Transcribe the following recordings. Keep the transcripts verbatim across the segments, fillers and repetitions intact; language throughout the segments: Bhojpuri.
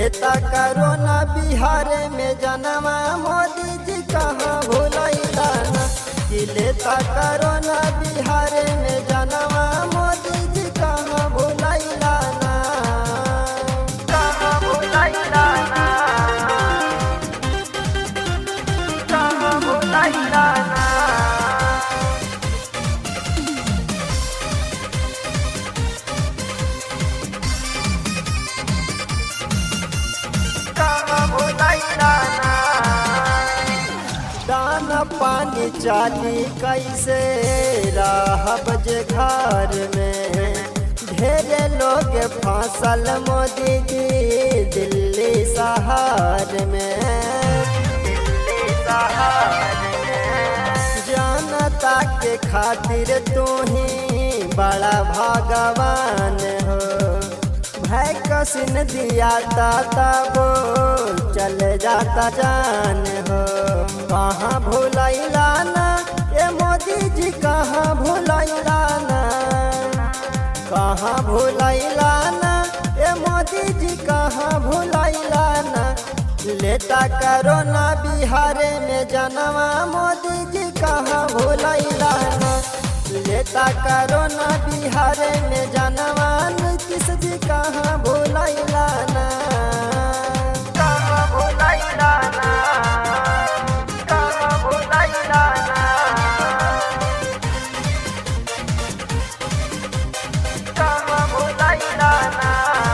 लेता कोरोना बिहार में जनवा मोदी जी कहाँ भूलैला ना कि लेता कोरोना बिहार में जनवा मोदी जी कहाँ भूलैला ना कहाँ भूलैला ना कहाँ भूलैला ना दाना पानी चाली कैसे रहब जे घर में ढेरे लोग फसल मोदी जी दिल्ली शहर में दिल्ली शहर में जनता के खातिर तू ही बड़ा भगवान हो वैक्सीन दिया ताता बोल चले जाता जान हो कहाँ भूलैला ना ये मोदी जी कहाँ भूलैला ना कहाँ भूलैला ना ये मोदी जी कहाँ भूलैला ना लेता कोरोना बिहार में जनवा मोदी जी कहाँ भूलैला ना लेता कोरोना बिहार में जनवा नीतीश जी कहाँ भूलैला ना कहाँ भूलैला ना कहाँ भूलैला ना कहाँ भूलैला ना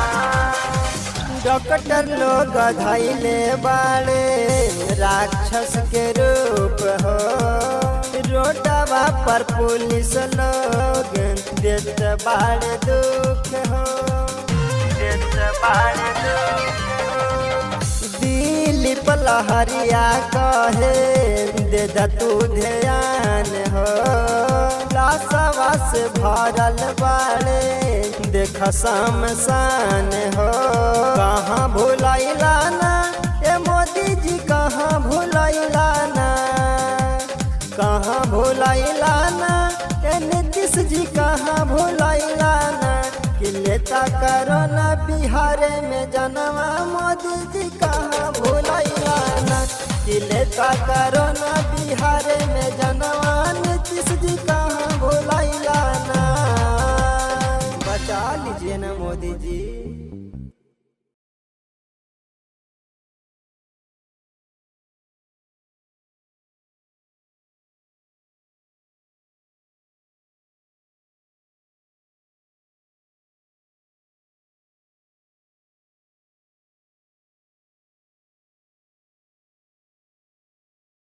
डॉक्टर लोग धैले बाड़े राक्षस के रूप हो रोडवा पर पुलिस लोग देत बाड़े दुख हो देत बाड़े दुख हो दिलीप लहरिया कहे दे द तू ध्यान हो लाशवा से भरल बाड़े देख शमशान हो कहाँ भूलैला ना ये मोदी जी कहाँ भूलैला ना कहाँ भूलैला ना ये नीतीश जी कहाँ भूलैला ना कि लेता कोरोना बिहार में जनवा मोदी जी कहाँ भूलैला ना कि लेता कोरोना बिहार में जन